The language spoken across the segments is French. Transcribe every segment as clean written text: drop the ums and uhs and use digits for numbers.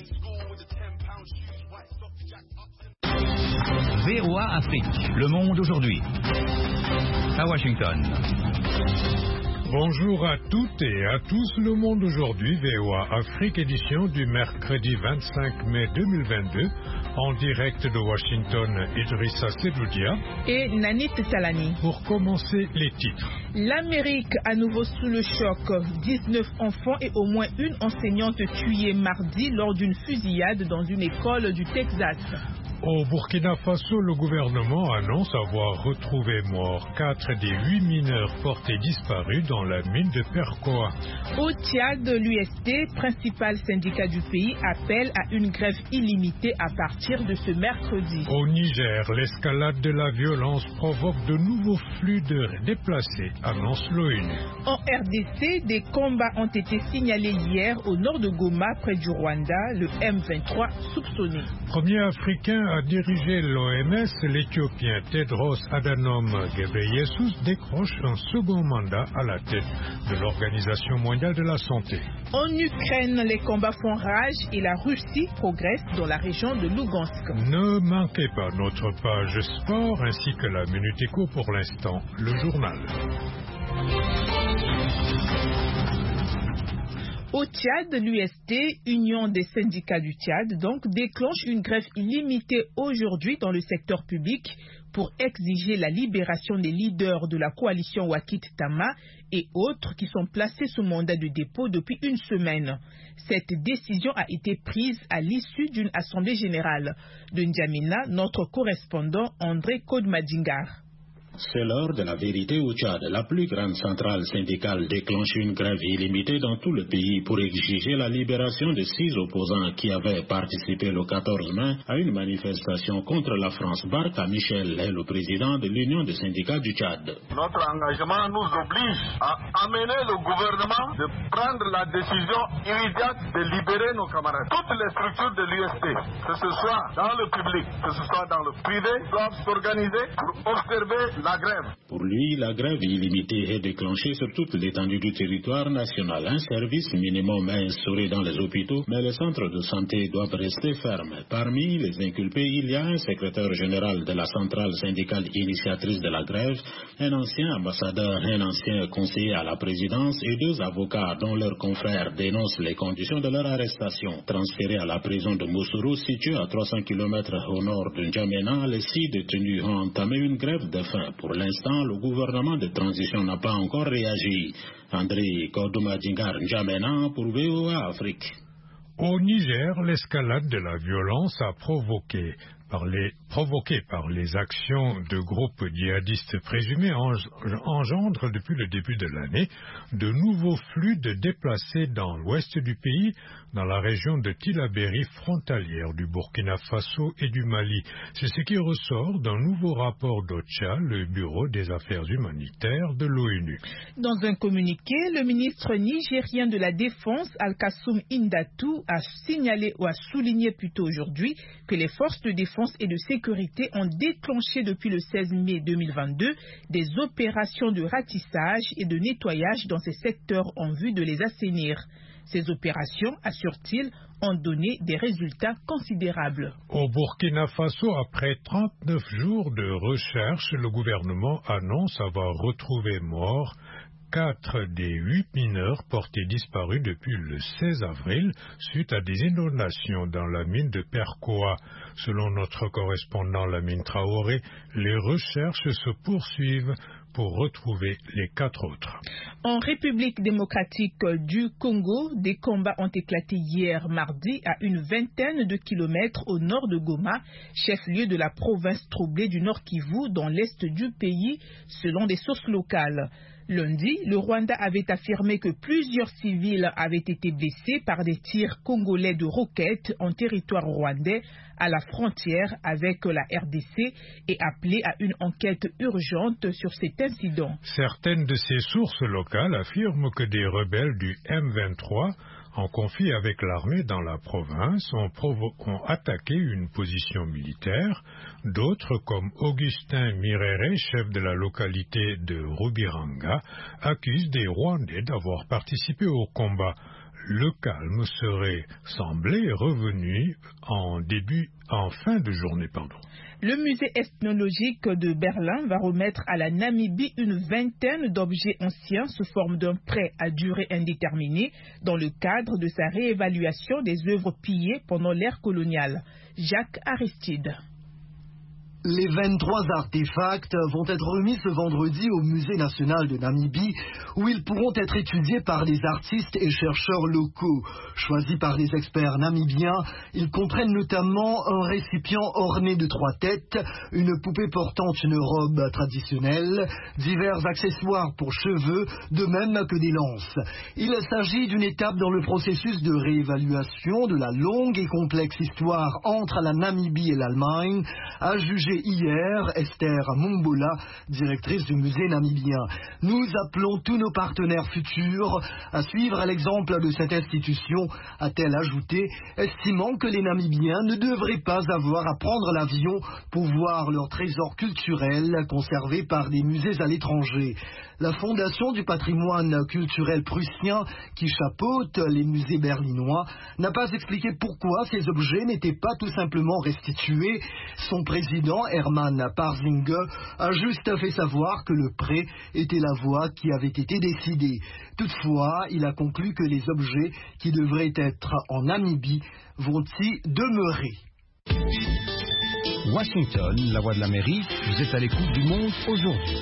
VOA Afrique, le monde aujourd'hui. À Washington. Bonjour à toutes et à tous, le monde aujourd'hui, VOA Afrique, édition du mercredi 25 mai 2022, en direct de Washington, Idrissa Sedoudia et Nanit Talani. Pour commencer, les titres. L'Amérique à nouveau sous le choc. 19 enfants et au moins une enseignante tuée mardi lors d'une fusillade dans une école du Texas. Au Burkina Faso, le gouvernement annonce avoir retrouvé morts 4 des 8 mineurs portés disparus dans la mine de Perkoa. Au Tchad, l'UST, principal syndicat du pays, appelle à une grève illimitée à partir de ce mercredi. Au Niger, l'escalade de la violence provoque de nouveaux flux de déplacés, annonce l'ONU. En RDC, des combats ont été signalés hier au nord de Goma, près du Rwanda, le M23 soupçonné. Premier Africain à diriger l'OMS, l'Éthiopien Tedros Adhanom Ghebreyesus décroche un second mandat à la tête de l'Organisation mondiale de la santé. En Ukraine, les combats font rage et la Russie progresse dans la région de Lugansk. Ne manquez pas notre page sport ainsi que la Minute Éco pour l'instant, le journal. Au Tchad, l'UST, Union des syndicats du Tchad, donc déclenche une grève illimitée aujourd'hui dans le secteur public pour exiger la libération des leaders de la coalition Wakit Tama et autres qui sont placés sous mandat de dépôt depuis une semaine. Cette décision a été prise à l'issue d'une assemblée générale. De N'Djamena, notre correspondant André Kodmadingar. C'est l'heure de la vérité au Tchad. La plus grande centrale syndicale déclenche une grève illimitée dans tout le pays pour exiger la libération de 6 opposants qui avaient participé le 14 mai à une manifestation contre la France. Barka Michel est le président de l'Union des syndicats du Tchad. Notre engagement nous oblige à amener le gouvernement de prendre la décision immédiate de libérer nos camarades. Toutes les structures de l'UST, que ce soit dans le public, que ce soit dans le privé, doivent s'organiser pour observer la grève. Pour lui, la grève illimitée est déclenchée sur toute l'étendue du territoire national. Un service minimum est instauré dans les hôpitaux, mais les centres de santé doivent rester fermes. Parmi les inculpés, il y a un secrétaire général de la centrale syndicale initiatrice de la grève, un ancien ambassadeur, un ancien conseiller à la présidence et 2 avocats dont leurs confrères dénoncent les conditions de leur arrestation. Transférés à la prison de Moussoro, située à 300 km au nord de N'Djamena, les 6 détenus ont entamé une grève de faim. Pour l'instant, le gouvernement de transition n'a pas encore réagi. André Kodoumadingar N'Djamena pour VOA Afrique. Au Niger, l'escalade de la violence a provoqué par les actions de groupes djihadistes présumés engendre depuis le début de l'année de nouveaux flux de déplacés dans l'ouest du pays, dans la région de Tillabéri frontalière du Burkina Faso et du Mali. C'est ce qui ressort d'un nouveau rapport d'OCHA, le Bureau des affaires humanitaires de l'ONU. Dans un communiqué, le ministre nigérien de la Défense, Al-Kassoum Indatou, a souligné plutôt aujourd'hui que les forces de défense et de sécurité ont déclenché depuis le 16 mai 2022 des opérations de ratissage et de nettoyage dans ces secteurs en vue de les assainir. Ces opérations, assure-t-il, ont donné des résultats considérables. Au Burkina Faso, après 39 jours de recherche, le gouvernement annonce avoir retrouvé morts 4 des 8 mineurs portés disparus depuis le 16 avril suite à des inondations dans la mine de Perkoa. Selon notre correspondant Lamine Traoré, les recherches se poursuivent pour retrouver les 4 autres. En République démocratique du Congo, des combats ont éclaté hier mardi à une vingtaine de kilomètres au nord de Goma, chef-lieu de la province troublée du Nord Kivu dans l'est du pays, selon des sources locales. Lundi, le Rwanda avait affirmé que plusieurs civils avaient été blessés par des tirs congolais de roquettes en territoire rwandais à la frontière avec la RDC et appelé à une enquête urgente sur cet incident. Certaines de ces sources locales affirment que des rebelles du M23 en conflit avec l'armée dans la province ont attaqué une position militaire. D'autres, comme Augustin Mirere, chef de la localité de Rubiranga, accusent des Rwandais d'avoir participé au combat. le calme serait semblé revenu en fin de journée. Le musée ethnologique de Berlin va remettre à la Namibie une vingtaine d'objets anciens sous forme d'un prêt à durée indéterminée dans le cadre de sa réévaluation des œuvres pillées pendant l'ère coloniale. Jacques Aristide. Les 23 artefacts vont être remis ce vendredi au Musée national de Namibie, où ils pourront être étudiés par des artistes et chercheurs locaux. Choisis par des experts namibiens, ils comprennent notamment un récipient orné de 3 têtes, une poupée portant une robe traditionnelle, divers accessoires pour cheveux, de même que des lances. Il s'agit d'une étape dans le processus de réévaluation de la longue et complexe histoire entre la Namibie et l'Allemagne, a jugé hier Esther Mumbola, directrice du musée namibien. Nous appelons tous nos partenaires futurs à suivre l'exemple de cette institution, a-t-elle ajouté, estimant que les Namibiens ne devraient pas avoir à prendre l'avion pour voir leurs trésors culturels conservés par des musées à l'étranger. La Fondation du patrimoine culturel prussien, qui chapeaute les musées berlinois, n'a pas expliqué pourquoi ces objets n'étaient pas tout simplement restitués. Son président, Hermann Parzinge, a juste fait savoir que le prêt était la voie qui avait été décidée. Toutefois, il a conclu que les objets qui devraient être en Namibie vont y demeurer. Washington, la voix de l'Amérique, vous êtes à l'écoute du monde aujourd'hui.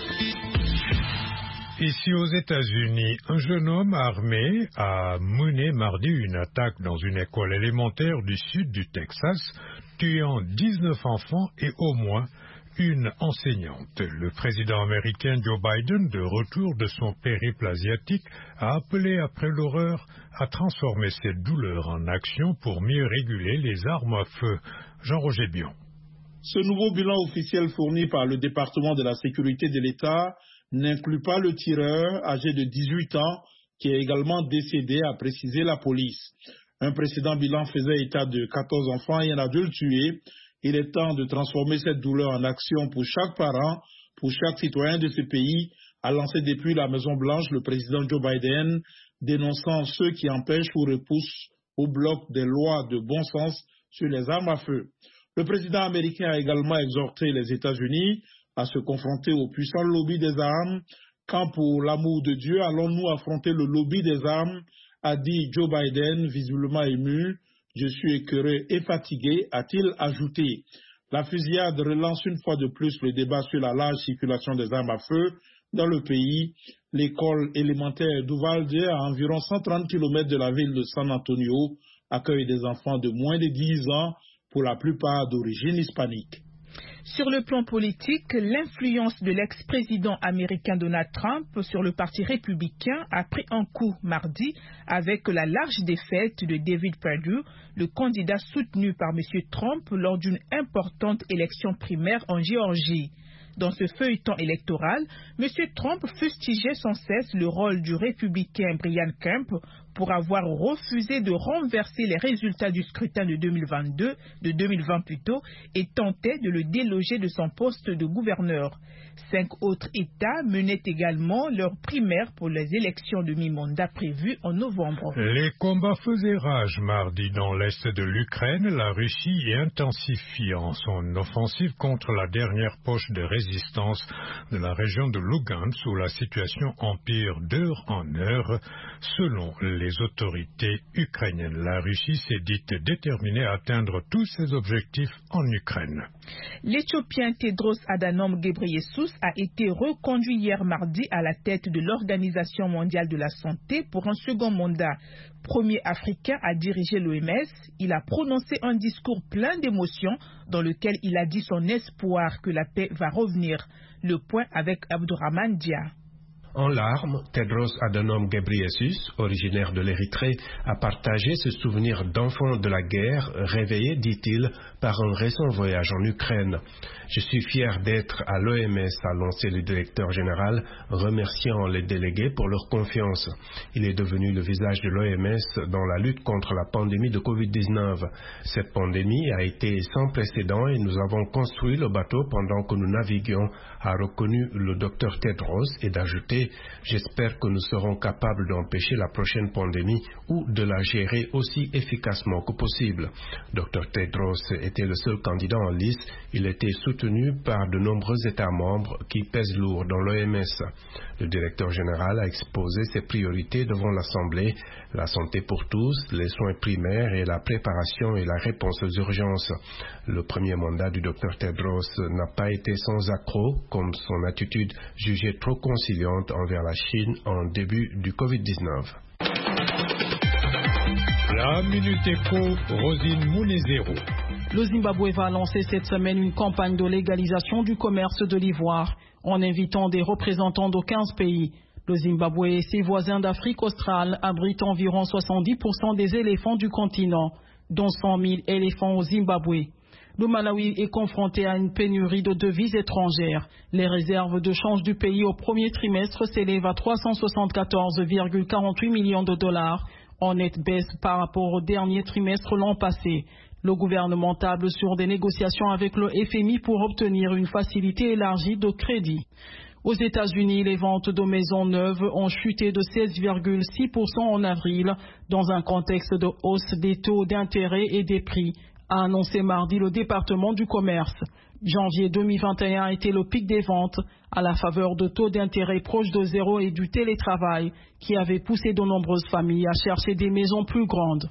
Ici aux États-Unis, un jeune homme armé a mené mardi une attaque dans une école élémentaire du sud du Texas, tuant 19 enfants et au moins une enseignante. Le président américain Joe Biden, de retour de son périple asiatique, a appelé après l'horreur à transformer cette douleur en action pour mieux réguler les armes à feu. Jean-Roger Bion. Ce nouveau bilan officiel fourni par le département de la sécurité de l'État n'inclut pas le tireur âgé de 18 ans qui est également décédé, a précisé la police. Un précédent bilan faisait état de 14 enfants et un adulte tué. Il est temps de transformer cette douleur en action pour chaque parent, pour chaque citoyen de ce pays, a lancé depuis la Maison-Blanche le président Joe Biden, dénonçant ceux qui empêchent ou repoussent ou bloquent des lois de bon sens sur les armes à feu. Le président américain a également exhorté les États-Unis à se confronter au puissant lobby des armes. Quand pour l'amour de Dieu allons-nous affronter le lobby des armes, a dit Joe Biden, visiblement ému. Je suis écœuré et fatigué, a-t-il ajouté. La fusillade relance une fois de plus le débat sur la large circulation des armes à feu dans le pays. L'école élémentaire d'Uvalde, à environ 130 km de la ville de San Antonio, accueille des enfants de moins de 10 ans, pour la plupart d'origine hispanique. Sur le plan politique, l'influence de l'ex-président américain Donald Trump sur le parti républicain a pris un coup mardi avec la large défaite de David Perdue, le candidat soutenu par M. Trump lors d'une importante élection primaire en Géorgie. Dans ce feuilleton électoral, M. Trump fustigeait sans cesse le rôle du républicain Brian Kemp pour avoir refusé de renverser les résultats du scrutin de 2020 plutôt, et tentait de le déloger de son poste de gouverneur. 5 autres États menaient également leur primaire pour les élections de mi-mandat prévues en novembre. Les combats faisaient rage mardi dans l'est de l'Ukraine, la Russie intensifiant son offensive contre la dernière poche de résistance de la région de Lugansk, où la situation empire d'heure en heure. Selon les autorités ukrainiennes, la Russie s'est dite déterminée à atteindre tous ses objectifs en Ukraine. L'Éthiopien Tedros Adhanom Ghebreyesus a été reconduit hier mardi à la tête de l'Organisation mondiale de la santé pour un second mandat. Premier Africain à diriger l'OMS, il a prononcé un discours plein d'émotions dans lequel il a dit son espoir que la paix va revenir. Le point avec Abdourahmane Dia. En larmes, Tedros Adhanom Ghebreyesus, originaire de l'Érythrée, a partagé ce souvenir d'enfant de la guerre, réveillé, dit-il, par un récent voyage en Ukraine. Je suis fier d'être à l'OMS, a lancé le directeur général, remerciant les délégués pour leur confiance. Il est devenu le visage de l'OMS dans la lutte contre la pandémie de Covid-19. Cette pandémie a été sans précédent et nous avons construit le bateau pendant que nous naviguions, a reconnu le docteur Tedros, et d'ajouter: santé, j'espère que nous serons capables d'empêcher la prochaine pandémie ou de la gérer aussi efficacement que possible. Dr Tedros était le seul candidat en lice. Il était soutenu par de nombreux États membres qui pèsent lourd dans l'OMS. Le directeur général a exposé ses priorités devant l'Assemblée: la santé pour tous, les soins primaires et la préparation et la réponse aux urgences. Le premier mandat du Dr Tedros n'a pas été sans accroc, comme son attitude jugée trop conciliante envers la Chine en début du Covid-19. La Minute Éco, Rosine Mounezero. Le Zimbabwe va lancer cette semaine une campagne de légalisation du commerce de l'ivoire en invitant des représentants de 15 pays. Le Zimbabwe et ses voisins d'Afrique australe abritent environ 70% des éléphants du continent, dont 100 000 éléphants au Zimbabwe. Le Malawi est confronté à une pénurie de devises étrangères. Les réserves de change du pays au premier trimestre s'élèvent à 374,48 millions de dollars, en nette baisse par rapport au dernier trimestre l'an passé. Le gouvernement table sur des négociations avec le FMI pour obtenir une facilité élargie de crédit. Aux États-Unis, les ventes de maisons neuves ont chuté de 16,6% en avril, dans un contexte de hausse des taux d'intérêt et des prix, a annoncé mardi le département du commerce. Janvier 2021 a été le pic des ventes, à la faveur de taux d'intérêt proches de zéro et du télétravail, qui avait poussé de nombreuses familles à chercher des maisons plus grandes.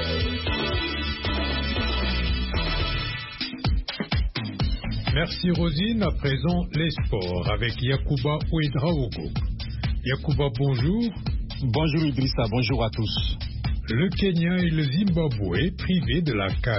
Merci Rosine. À présent, les sports avec Yacouba Ouedraogo. Yacouba, bonjour. Bonjour Idrissa, bonjour à tous. Le Kenya et le Zimbabwe privés de la CAN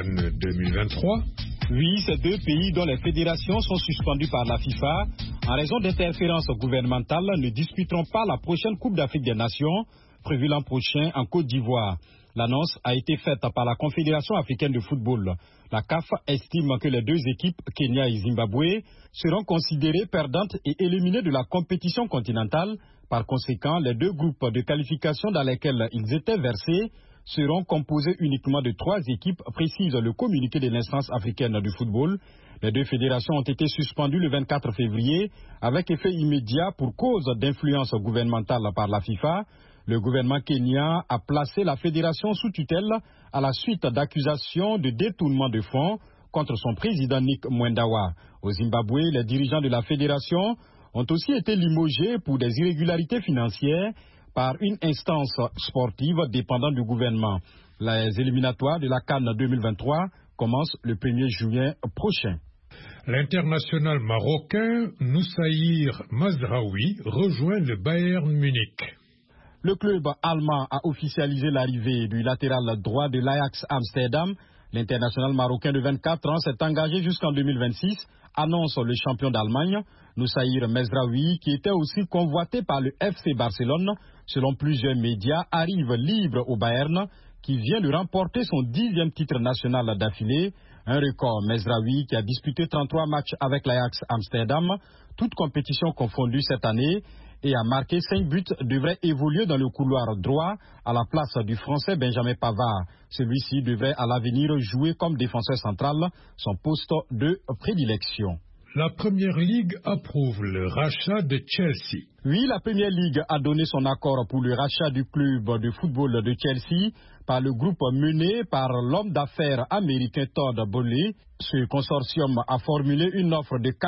2023. Oui, ces deux pays dont les fédérations sont suspendues par la FIFA en raison d'interférences gouvernementales ne disputeront pas la prochaine Coupe d'Afrique des Nations prévue l'an prochain en Côte d'Ivoire. L'annonce a été faite par la Confédération africaine de football. La CAF estime que les deux équipes, Kenya et Zimbabwe, seront considérées perdantes et éliminées de la compétition continentale. Par conséquent, les deux groupes de qualification dans lesquels ils étaient versés seront composés uniquement de 3 équipes, précise le communiqué de l'instance africaine du football. Les deux fédérations ont été suspendues le 24 février avec effet immédiat pour cause d'influence gouvernementale par la FIFA. Le gouvernement kenyan a placé la fédération sous tutelle à la suite d'accusations de détournement de fonds contre son président Nick Mwendawa. Au Zimbabwe, les dirigeants de la fédération ont aussi été limogés pour des irrégularités financières par une instance sportive dépendant du gouvernement. Les éliminatoires de la CAN 2023 commencent le 1er juin prochain. L'international marocain Noussaïr Mazraoui rejoint le Bayern Munich. Le club allemand a officialisé l'arrivée du latéral droit de l'Ajax Amsterdam. L'international marocain de 24 ans s'est engagé jusqu'en 2026, annonce le champion d'Allemagne. Noussaïr Mazraoui, qui était aussi convoité par le FC Barcelone, selon plusieurs médias, arrive libre au Bayern, qui vient de remporter son 10e titre national d'affilée. Un record. Mazraoui, qui a disputé 33 matchs avec l'Ajax Amsterdam, toutes compétitions confondues cette année, et a marqué 5 buts, devrait évoluer dans le couloir droit à la place du Français Benjamin Pavard. Celui-ci devrait à l'avenir jouer comme défenseur central, son poste de prédilection. La Première Ligue approuve le rachat de Chelsea. Oui, la Première Ligue a donné son accord pour le rachat du club de football de Chelsea par le groupe mené par l'homme d'affaires américain Todd Boehly. Ce consortium a formulé une offre de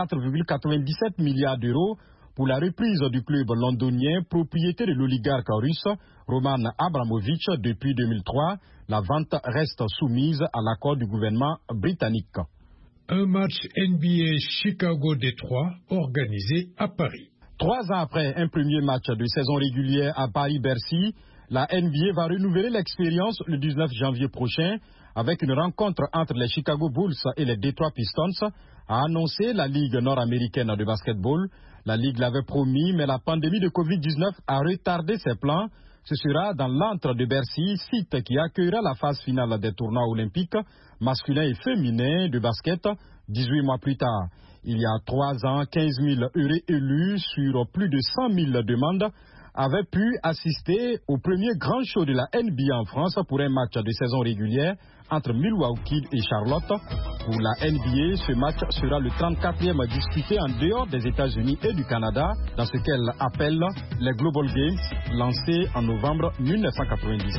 4,97 milliards d'euros pour la reprise du club londonien, propriété de l'oligarque russe Roman Abramovich depuis 2003. La vente reste soumise à l'accord du gouvernement britannique. Un match NBA Chicago-Détroit organisé à Paris. 3 ans après un premier match de saison régulière à Paris-Bercy, la NBA va renouveler l'expérience le 19 janvier prochain avec une rencontre entre les Chicago Bulls et les Detroit Pistons, a annoncé la Ligue nord-américaine de basketball. La Ligue l'avait promis, mais la pandémie de Covid-19 a retardé ses plans. Ce sera dans l'antre de Bercy, site qui accueillera la phase finale des tournois olympiques masculins et féminins de basket 18 mois plus tard. Il y a 3 ans, 15 000 heureux élus sur plus de 100 000 demandes avait pu assister au premier grand show de la NBA en France pour un match de saison régulière entre Milwaukee et Charlotte. Pour la NBA, ce match sera le 34e disputé en dehors des États-Unis et du Canada, dans ce qu'elle appelle les Global Games, lancés en novembre 1990.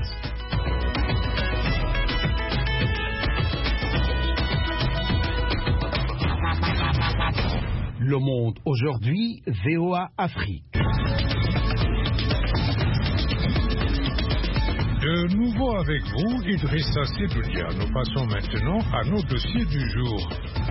Le Monde aujourd'hui, VOA Afrique. De nouveau avec vous, Idrissa Sedoulia. Nous passons maintenant à nos dossiers du jour.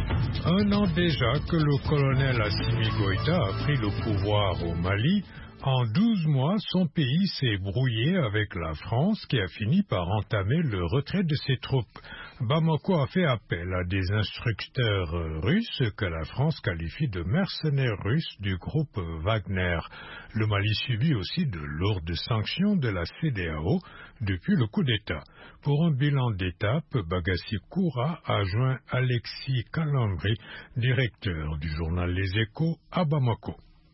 Un an déjà que le colonel Assimi Goïta a pris le pouvoir au Mali. En 12 mois, son pays s'est brouillé avec la France qui a fini par entamer le retrait de ses troupes. Bamako a fait appel à des instructeurs russes que la France qualifie de mercenaires russes du groupe Wagner. Le Mali subit aussi de lourdes sanctions de la CEDEAO depuis le coup d'État. Pour un bilan d'étape, Bagassi Koura a joint Alexis Kalambri, directeur du journal Les Échos à Bamako.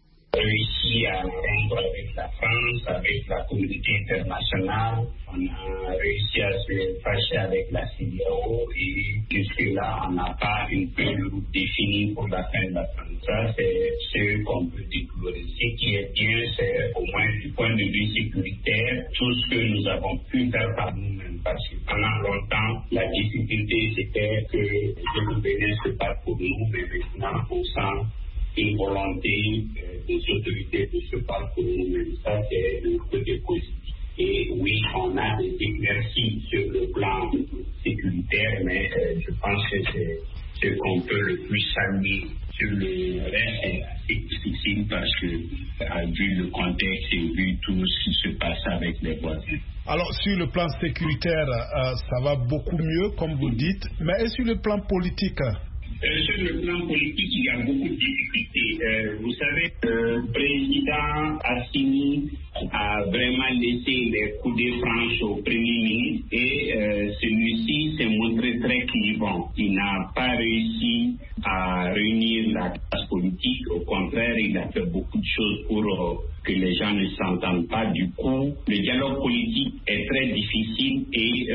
Réussi à rompre avec la France, avec la communauté internationale. On a réussi à se fâcher avec la CEDEAO et jusque-là, on n'a pas une feuille définie pour la fin de la France. Ça, c'est ce qu'on peut déplorer. Ce qui est bien, c'est au moins du point de vue sécuritaire, tout ce que nous avons pu faire par nous-mêmes. Parce que pendant longtemps, la difficulté, c'était que le Bénin se bat pour nous, mais maintenant, on sent une volonté des autorités de se battre pour nous-mêmes. Ça, c'est le côté positif. Et oui, on a des éclaircies sur le plan sécuritaire, mais je pense que c'est ce qu'on peut le plus saluer. Sur le reste, c'est assez difficile parce que, vu le contexte et vu tout ce qui se passe avec les voisins. Alors, sur le plan sécuritaire, ça va beaucoup mieux, comme vous dites, mais sur le plan politique? Sur le plan politique, il y a beaucoup de difficultés. Vous savez, le président Assimi a vraiment laissé les coudées franches au Premier ministre et celui-ci s'est montré très clivant. Il n'a pas réussi à réunir la classe politique. Au contraire, il a fait beaucoup de choses pour que les gens ne s'entendent pas. Du coup, le dialogue politique est très difficile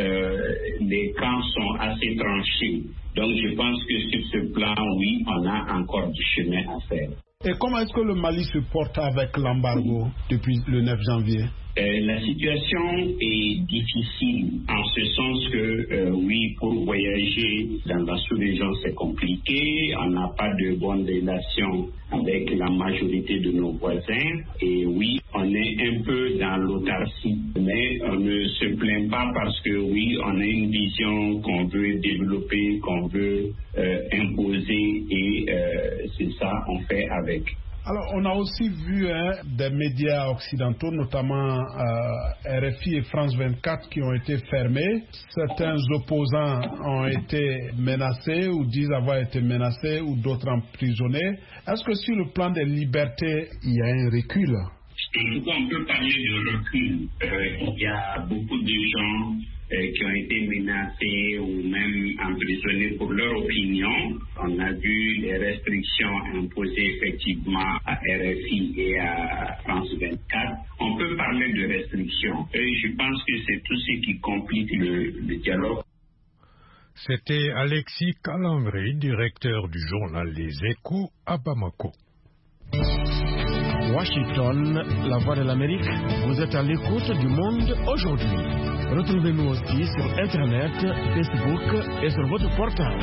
et les camps sont assez tranchés. Donc je pense que sur ce plan, oui, on a encore du chemin à faire. Et comment est-ce que le Mali se porte avec l'embargo depuis le 9 janvier? La situation est difficile en ce sens que, oui, pour voyager dans la sous-région, c'est compliqué. On n'a pas de bonnes relations avec la majorité de nos voisins. Et oui, on est un peu dans l'autarcie. Mais on ne se plaint pas parce que, oui, on a une vision qu'on veut développer, qu'on veut imposer. Et c'est ça, on fait avec. Alors, on a aussi vu des médias occidentaux, notamment RFI et France 24, qui ont été fermés. Certains opposants ont été menacés ou disent avoir été menacés ou d'autres emprisonnés. Est-ce que sur le plan des libertés, il y a un recul? En tout cas, on peut parler de recul. Il y a beaucoup de gens qui ont été menacés ou même emprisonnés pour leur opinion. On a vu les restrictions imposées effectivement à RFI et à France 24. On peut parler de restrictions. Et je pense que c'est tout ce qui complique le dialogue. C'était Alexis Kalambri, directeur du journal Les Échos à Bamako. Washington, la voix de l'Amérique, vous êtes à l'écoute du Monde aujourd'hui. Retrouvez-nous aussi sur Internet, Facebook et sur votre portable.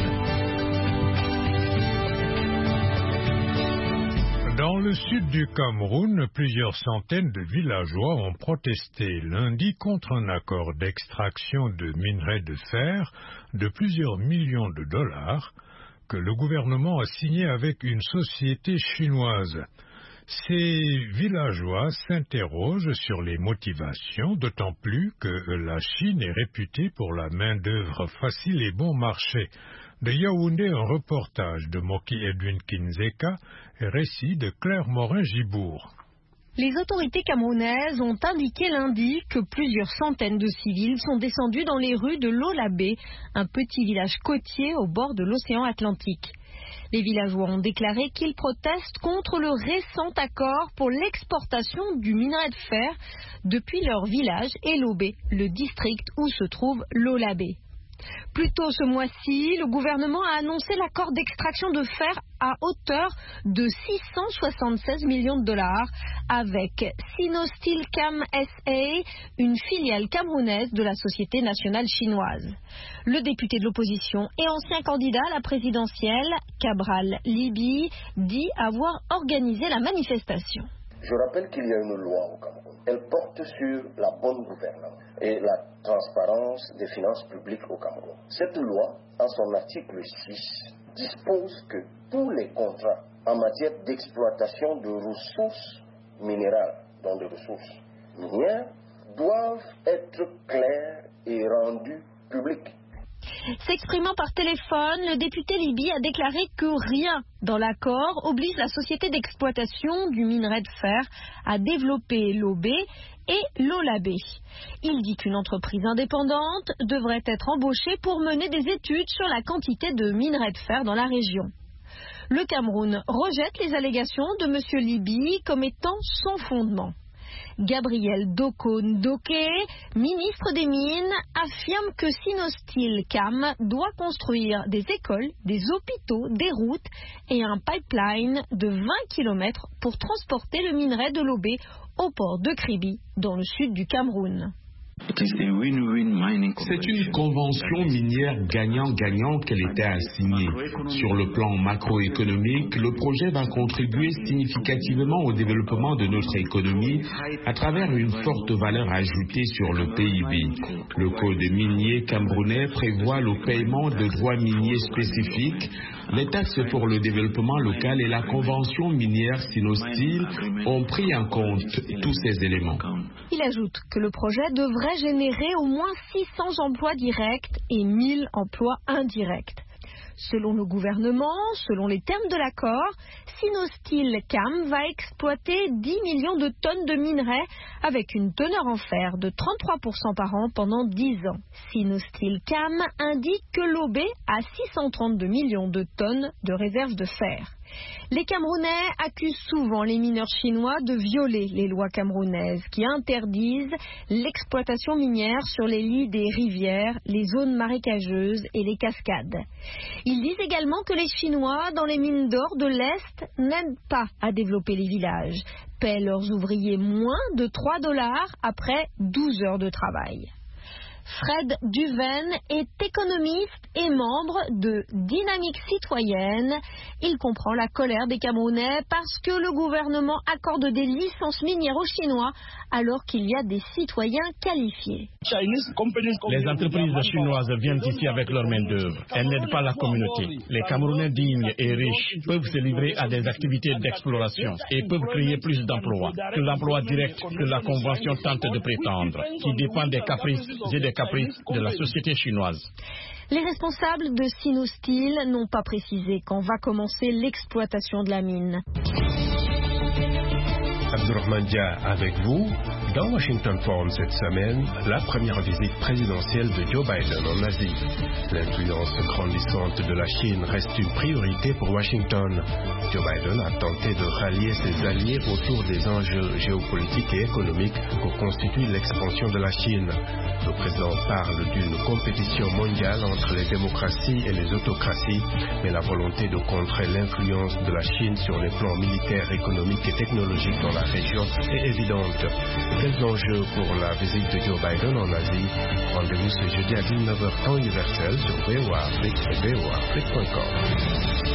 Dans le sud du Cameroun, plusieurs centaines de villageois ont protesté lundi contre un accord d'extraction de minerais de fer de plusieurs millions de dollars que le gouvernement a signé avec une société chinoise. Ces villageois s'interrogent sur les motivations, d'autant plus que la Chine est réputée pour la main-d'œuvre facile et bon marché. De Yaoundé, un reportage de Moki Edwin Kinzeka et récit de Claire Morin-Gibourg. Les autorités camerounaises ont indiqué lundi que plusieurs centaines de civils sont descendus dans les rues de Lolabé, un petit village côtier au bord de l'océan Atlantique. Les villageois ont déclaré qu'ils protestent contre le récent accord pour l'exportation du minerai de fer depuis leur village Elobé, le district où se trouve l'Olabé. Plus tôt ce mois-ci, le gouvernement a annoncé l'accord d'extraction de fer à hauteur de 676 millions de dollars avec Sinosteel-Cam SA, une filiale camerounaise de la société nationale chinoise. Le député de l'opposition et ancien candidat à la présidentielle, Cabral Libi, dit avoir organisé la manifestation. Je rappelle qu'il y a une loi au Cameroun. Elle porte sur la bonne gouvernance et la transparence des finances publiques au Cameroun. Cette loi, en son article 6, dispose que tous les contrats en matière d'exploitation de ressources minérales, donc de ressources minières, doivent être clairs et rendus publics. S'exprimant par téléphone, le député Libi a déclaré que rien dans l'accord oblige la société d'exploitation du minerai de fer à développer l'Obé et l'Olabé. Il dit qu'une entreprise indépendante devrait être embauchée pour mener des études sur la quantité de minerai de fer dans la région. Le Cameroun rejette les allégations de M. Libi comme étant sans fondement. Gabriel Doko-Ndoké, ministre des Mines, affirme que Sinosteel-Cam doit construire des écoles, des hôpitaux, des routes et un pipeline de 20 km pour transporter le minerai de l'Obé au port de Kribi, dans le sud du Cameroun. C'est une convention minière gagnant-gagnant que l'État a signée. Sur le plan macroéconomique, le projet va contribuer significativement au développement de notre économie à travers une forte valeur ajoutée sur le PIB. Le code minier camerounais prévoit le paiement de droits miniers spécifiques, les taxes pour le développement local et la convention minière Sinosteel ont pris en compte tous ces éléments. Il ajoute que le projet devrait générer au moins 600 emplois directs et 1000 emplois indirects. Selon le gouvernement, selon les termes de l'accord, Sinosteel-Cam va exploiter 10 millions de tonnes de minerais avec une teneur en fer de 33% par an pendant 10 ans. Sinosteel-Cam indique que l'Obé a 632 millions de tonnes de réserves de fer. Les Camerounais accusent souvent les mineurs chinois de violer les lois camerounaises qui interdisent l'exploitation minière sur les lits des rivières, les zones marécageuses et les cascades. Ils disent également que les Chinois, dans les mines d'or de l'Est, n'aident pas à développer les villages, paient leurs ouvriers moins de $3 après 12 heures de travail. Fred Duven est économiste et membre de Dynamique Citoyenne. Il comprend la colère des Camerounais parce que le gouvernement accorde des licences minières aux Chinois alors qu'il y a des citoyens qualifiés. Les entreprises chinoises viennent ici avec leur main-d'œuvre. Elles n'aident pas la communauté. Les Camerounais dignes et riches peuvent se livrer à des activités d'exploration et peuvent créer plus d'emplois que l'emploi direct que la Convention tente de prétendre, qui dépend des caprices et des caprices de la société chinoise. Les responsables de Sinosteel n'ont pas précisé quand va commencer l'exploitation de la mine. Abdourahmane Dia avec vous. Dans Washington Forum cette semaine, la première visite présidentielle de Joe Biden en Asie. L'influence grandissante de la Chine reste une priorité pour Washington. Joe Biden a tenté de rallier ses alliés autour des enjeux géopolitiques et économiques que constitue l'expansion de la Chine. Le président parle d'une compétition mondiale entre les démocraties et les autocraties, mais la volonté de contrer l'influence de la Chine sur les plans militaires, économiques et technologiques dans la région est évidente. Quels enjeux pour la visite de Joe Biden en Asie? Rendez-vous ce jeudi à 19h temps universel sur VOA Afrique et voaafrique.com.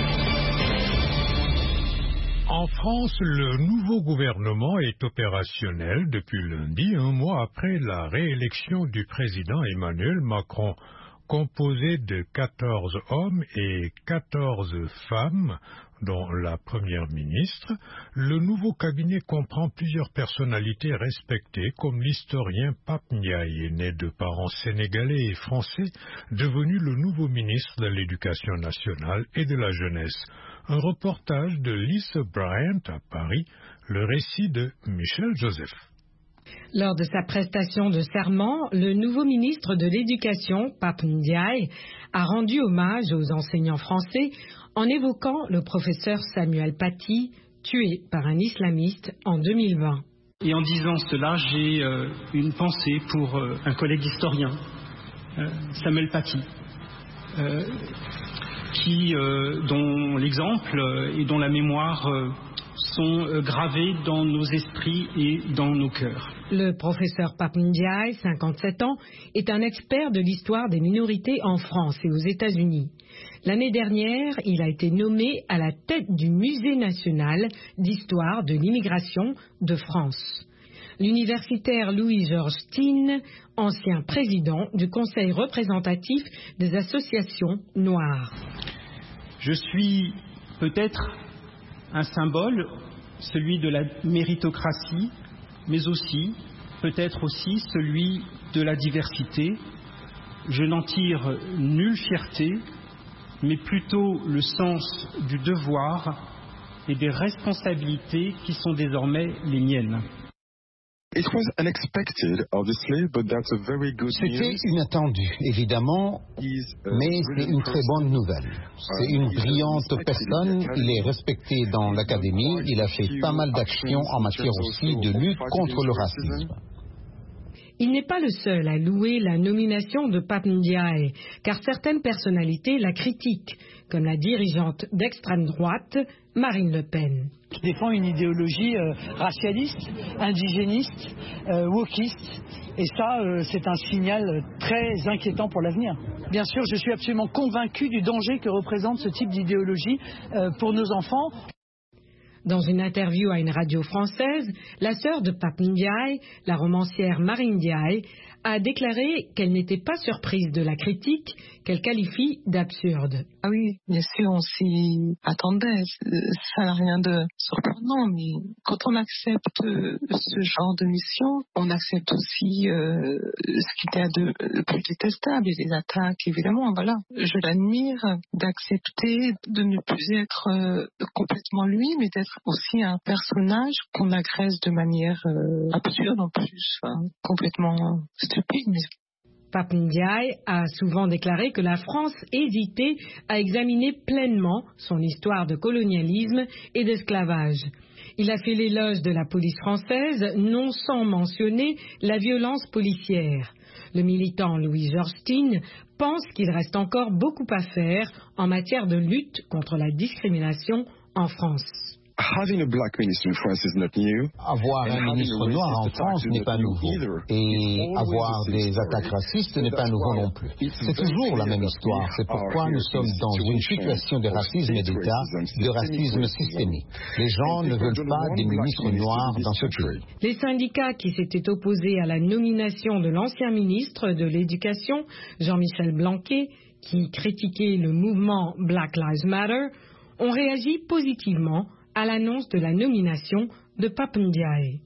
En France, le nouveau gouvernement est opérationnel depuis lundi, un mois après la réélection du président Emmanuel Macron. Composé de 14 hommes et 14 femmes, dont la première ministre, le nouveau cabinet comprend plusieurs personnalités respectées comme l'historien Pape Ndiaye, né de parents sénégalais et français, devenu le nouveau ministre de l'Éducation nationale et de la jeunesse. Un reportage de Lisa Bryant à Paris, le récit de Michel Joseph. Lors de sa prestation de serment, le nouveau ministre de l'Éducation, Pap Ndiaye, a rendu hommage aux enseignants français en évoquant le professeur Samuel Paty, tué par un islamiste en 2020. Et en disant cela, j'ai une pensée pour un collègue historien, Samuel Paty, dont l'exemple et dont la mémoire sont gravés dans nos esprits et dans nos cœurs. Le professeur Pap Ndiaye, 57 ans, est un expert de l'histoire des minorités en France et aux États-Unis. L'année dernière, il a été nommé à la tête du Musée national d'histoire de l'immigration de France. L'universitaire Louis-Georges Tine, ancien président du Conseil représentatif des associations noires. Je suis peut-être un symbole, celui de la méritocratie, mais aussi, peut-être aussi, celui de la diversité. Je n'en tire nulle fierté, mais plutôt le sens du devoir et des responsabilités qui sont désormais les miennes. C'était inattendu, évidemment, mais c'est une très bonne nouvelle. C'est une brillante personne, il est respecté dans l'académie, il a fait pas mal d'actions en matière aussi de lutte contre le racisme. Il n'est pas le seul à louer la nomination de Pap Ndiaye, car certaines personnalités la critiquent, comme la dirigeante d'extrême droite, Marine Le Pen. Qui défend une idéologie racialiste, indigéniste, wokiste, et ça, c'est un signal très inquiétant pour l'avenir. Bien sûr, je suis absolument convaincu du danger que représente ce type d'idéologie pour nos enfants. Dans une interview à une radio française, la sœur de Pap Ndiaye, la romancière Marine Ndiaye, a déclaré qu'elle n'était pas surprise de la critique qu'elle qualifie d'absurde. Ah oui, bien sûr, on s'y attendait. Ça n'a rien de surprenant, mais quand on accepte ce genre de mission, on accepte aussi ce qui était le plus détestable, et les attaques, évidemment. Voilà, je l'admire d'accepter de ne plus être complètement lui, mais d'être aussi un personnage qu'on agresse de manière absurde en plus, complètement stupide. Mais... Pap Ndiaye a souvent déclaré que la France hésitait à examiner pleinement son histoire de colonialisme et d'esclavage. Il a fait l'éloge de la police française, non sans mentionner la violence policière. Le militant Louis-Georges Tine pense qu'il reste encore beaucoup à faire en matière de lutte contre la discrimination en France. Avoir un ministre noir en France n'est pas nouveau. Et avoir des attaques racistes n'est pas nouveau non plus. C'est toujours la même histoire. C'est pourquoi nous sommes dans une situation de racisme d'État, de racisme systémique. Les gens ne veulent pas des ministres noirs dans ce pays. Les syndicats qui s'étaient opposés à la nomination de l'ancien ministre de l'Éducation, Jean-Michel Blanquer, qui critiquait le mouvement Black Lives Matter, ont réagi positivement à l'annonce de la nomination de Pap Ndiaye.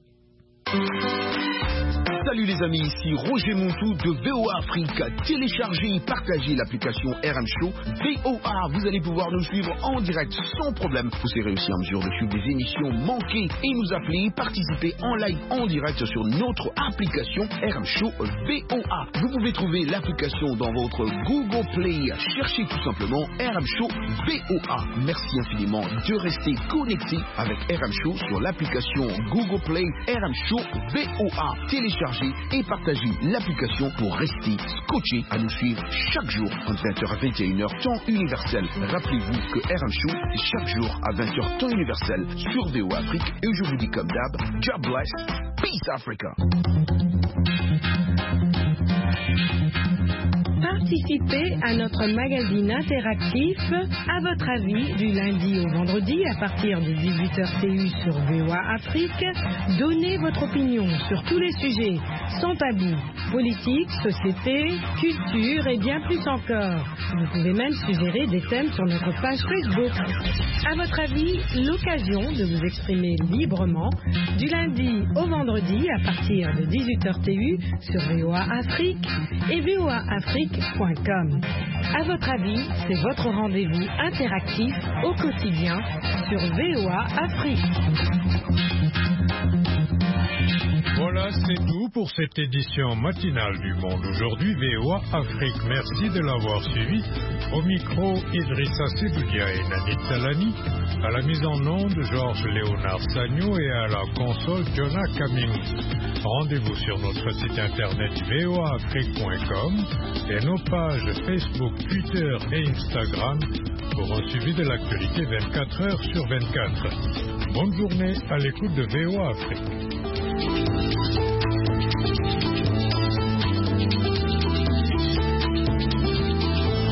Salut les amis, ici Roger Montou de VOA Afrique. Téléchargez et partagez l'application RM Show VOA. Vous allez pouvoir nous suivre en direct sans problème. Vous serez aussi en mesure de suivre des émissions manquées et nous appeler, participer en live en direct sur notre application RM Show VOA. Vous pouvez trouver l'application dans votre Google Play. Cherchez tout simplement RM Show VOA. Merci infiniment de rester connecté avec RM Show sur l'application Google Play RM Show VOA. Téléchargez et partagez l'application pour rester scotché à nous suivre chaque jour entre 20h à 21h temps universel. Rappelez-vous que RM Show est chaque jour à 20h temps universel sur VOA Afrique et je vous dis comme d'hab, God bless, peace Africa. Participez à notre magazine interactif À votre avis du lundi au vendredi à partir de 18h TU sur VOA Afrique. Donnez votre opinion sur tous les sujets sans tabou, politique, société, culture et bien plus encore. Vous pouvez même suggérer des thèmes sur notre page Facebook. À votre avis, l'occasion de vous exprimer librement du lundi au vendredi à partir de 18h TU sur VOA Afrique et voaafrique.com. À votre avis, c'est votre rendez-vous interactif au quotidien sur VOA Afrique. Voilà, c'est tout pour cette édition matinale du Monde Aujourd'hui, VOA Afrique. Merci de l'avoir suivi. Au micro, Idrissa Seboudia et Nanit Talani. À la mise en onde, Georges Léonard Sagno et à la console, Jonah Camille. Rendez-vous sur notre site internet voaafrique.com et nos pages Facebook, Twitter et Instagram pour un suivi de l'actualité 24 heures sur 24. Bonne journée à l'écoute de VOA Afrique.